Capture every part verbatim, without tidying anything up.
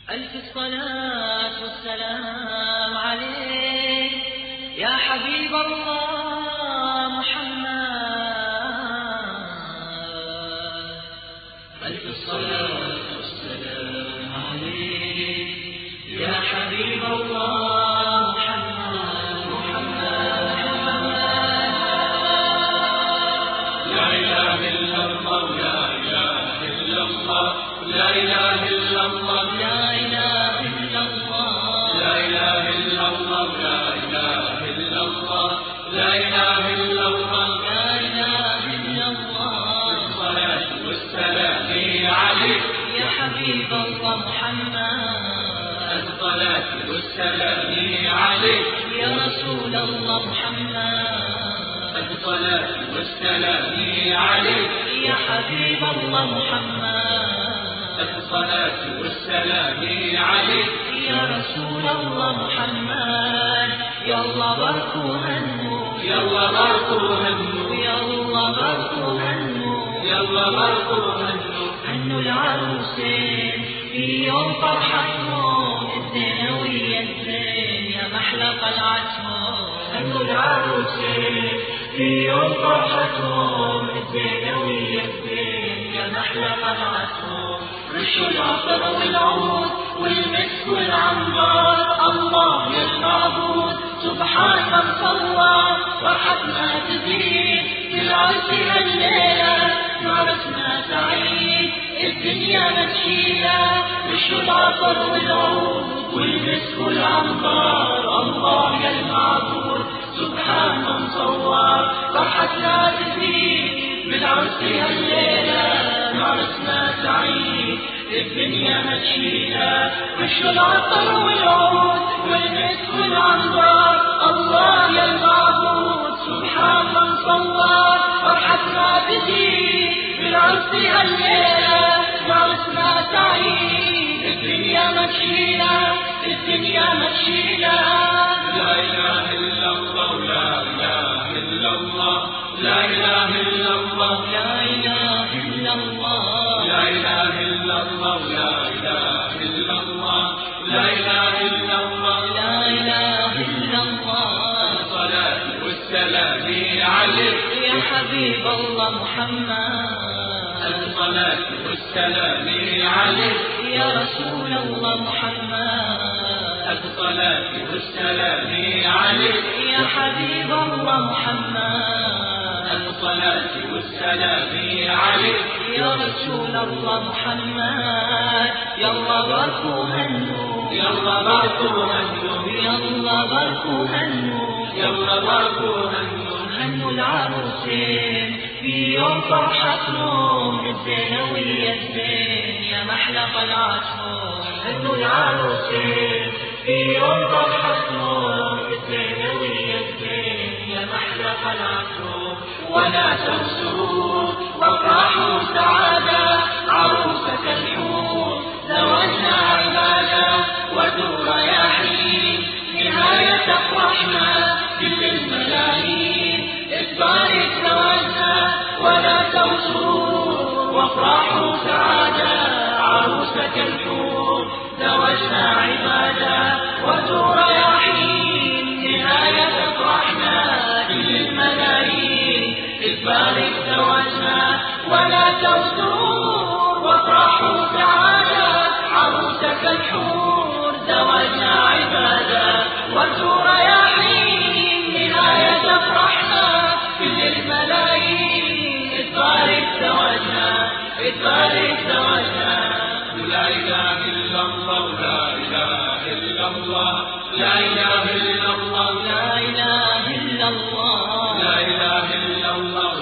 ألف الصلاة والسلام عليك يا حبيب الله محمد. ألف الصلاة والسلام عليك يا حبيب الله محمد محمد محمد. لا إله إلا الله لا إله إلا الله لا إله إلا الله لا إله إلا الله لا إله إلا الله لا إله إلا الله لا إله إلا الله. الصلاة والسلام عليك يا حبيب الله محمد. الصلاة والسلام عليك يا رسول الله محمد. الصلاة والسلام عليك يا حبيب الله محمد. الصلاة والسلام عليك يا رسول الله محمد. يلا بركو هنو يلا بركو هنو يلا بركو هنو يلا بركو هنو هنو العروسين في يوم فرحتهم الزينوية الزين يا محلق العتمة. هنو العروسين في يوم فرحتهم الزينوية الزين يا محلق العتمة. رشوا العطر والعود والمسك والعنبر الله يا المعبود سبحان من صور فرحتنا تزيد في العرس هالليلة نارسنا سعيد الدنيا مشيلة. رشوا العطر والعود والمسك والعنبر الله يا المعبود سبحان من صور فرحتنا تزيد بالعرس هالليلة نارسنا سعيد الدنيا مشيلة. رشوا العطر والعود والمسك والعنبر الله يا المعبود سبحان من صور فرحتنا تزيد بالعرس هالليلة نارسنا سعيد الدنيا مشيلة الدنيا مشيلة. لا إله إلا الله لا إله إلا الله لا إله إلا الله لا إله إلا الله لا إله إلا الله لا إله إلا الله لا إله إلا الله لا إله إلا الله. الصلاة والسلام عليك يا حبيب الله محمد. الصلاة والسلام عليك يا رسول الله محمد. الصلاة والسلام عليك يا حبيب الله محمد. الصلاة والسلام عليك يا رسول الله محمد. يلا بركو هنو يلا بركو هنو يلا بركو هنو يلا بركو هنو هنو العروسين في يوم فرحتهم الزينوية الزين يا محلق العصفور. هنو العروسين في يوم فرحتهم الزينوية الزين يا محلق العصفور. ولا تنسوا وافرحوا سعادة عروسة الحور زواجنا عبادة ودور رياحين نهاية افرحنا كل الملايين اتبارك زواجنا. ولا تنسوا وافرحوا سعادة عروسة الحور زواجنا عبادة ودور رياحين نهاية افرحنا كل الملايين اتبارك زواجنا. ولا تنسوا وافرحوا سعادة عروسة الحور زواجنا عبادة ودور رياحين نهاية افرحنا كل الملايين اتبارك زواجنا اتبارك زواجنا. لا إله إلا الله لا إله إلا الله لا إله إلا الله لا إله إلا الله لا إله إلا الله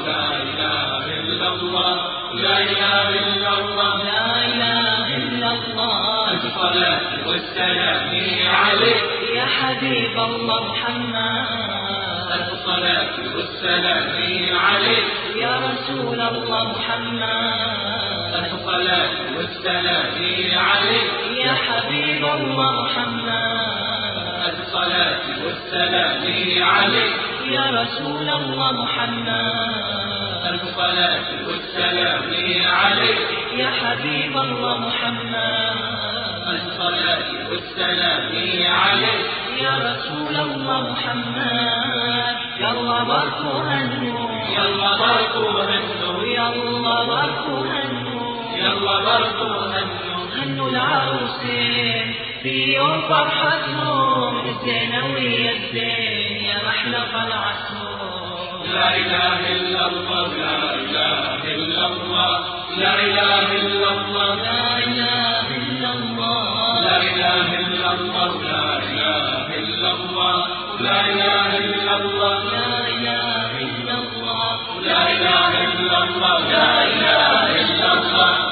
لا إله إلا الله لا إله إلا الله لا إله إلا الله. الصلاة والسلام عليك يا حبيب الله محمد. الصلاة والسلام عليك يا رسول الله محمد. الصلاة والسلام عليك يا حبيب الله محمد. الصلاة والسلام عليك يا رسول الله محمد. الصلاة والسلام عليك يا حبيب الله محمد. الصلاة والسلام عليك يا رسول الله محمد. يلا بركو هنو يلا بركو هنو يلا بركو هنو يلا بركو هنو هنو العروسين في يوم فرحتهم الزينة ويا الزين يا محلى طلعتهم. لا إله إلا الله لا إله إلا الله لا إله إلا الله لا إله إلا الله لا إله إلا الله لا إله إلا الله لا إله إلا الله لا إله إلا الله لا إله إلا الله لا إله إلا الله